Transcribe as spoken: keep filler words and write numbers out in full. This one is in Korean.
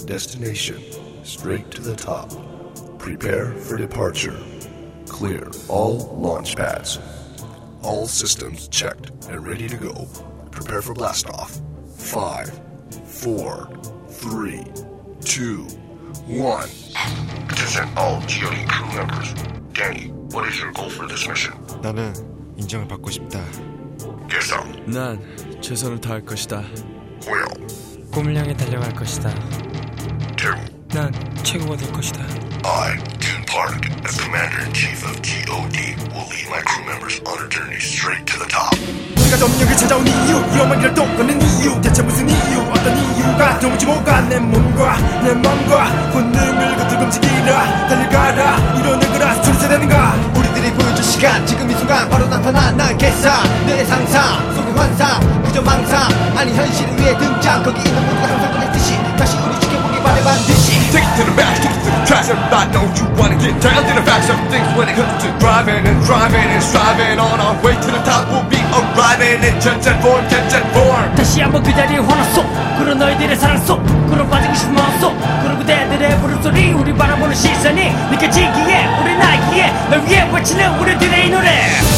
Destination, straight to the top. Prepare for departure. Clear all launch pads. All systems checked and ready to go. Prepare for blastoff. Five, four, three, two, one. Attention all G O D crew members. Danny, what is your goal for this mission? 나는 인정을 받고 싶다. 예상. 난 최선을 다할 것이다. 호영. 꿈을 향해 달려갈 것이다. 태우. 난 최고가 될 것이다. I, Jun Park, as Commander-in-Chief of G O D, will lead my crew members on a journey straight to the top. 우리가 점령을 찾아온 이유, 위험한 길을 또 걷는 이유, 대체 무슨 이유, 어떤 이유가 도무지 뭐가 내 몸과 내 맘과 본능을 거듭 움직이라 달려가라 이뤄낼 거라 소리세 되는가. 우리들이 보여줄 시간 지금 이 순간 바로 나타난 난 개사 내 상상 속의 환상 그저 망상 아니 현실을 위해 등장 거기 있는 모두가 항상 그랬듯이 다시 우리 지켜보기 바래 반드시. Take it to the back, take it to the trash. Everybody knows you wanna get down to the facts of things when it comes to driving and driving and striving on our way to the top. We'll be arriving in jet jet form, jet jet form. 다시 한번 그 자리에 환호 속 그런 너희들의 사랑 속 그런 빠지고 싶은 마음 속 그런 그대들의 부름소리 우리 바라보는 시선이 느껴지기에 우리 나기에 널 위해 외치는 우리들의 이 노래.